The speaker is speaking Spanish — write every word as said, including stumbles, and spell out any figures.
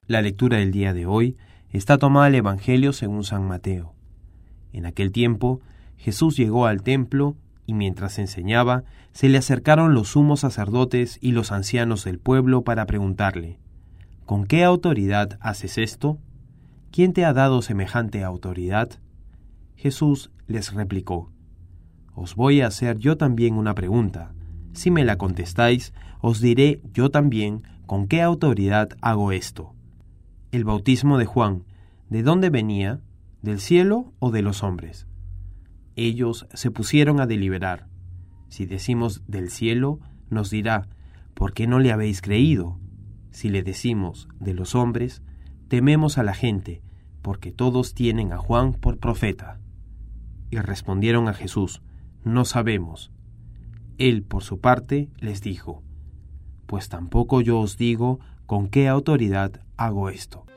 La lectura del día de hoy está tomada del Evangelio según San Mateo. En aquel tiempo, Jesús llegó al templo y mientras enseñaba, se le acercaron los sumos sacerdotes y los ancianos del pueblo para preguntarle: ¿Con qué autoridad haces esto? ¿Quién te ha dado semejante autoridad? Jesús les replicó: Os voy a hacer yo también una pregunta. Si me la contestáis, os diré yo también con qué autoridad hago esto. El bautismo de Juan, ¿de dónde venía? ¿Del cielo o de los hombres? Ellos se pusieron a deliberar. Si decimos del cielo, nos dirá: ¿por qué no le habéis creído? Si le decimos de los hombres, tememos a la gente, porque todos tienen a Juan por profeta. Y respondieron a Jesús: No sabemos. Él, por su parte, les dijo: Pues tampoco yo os digo con qué autoridad hago esto.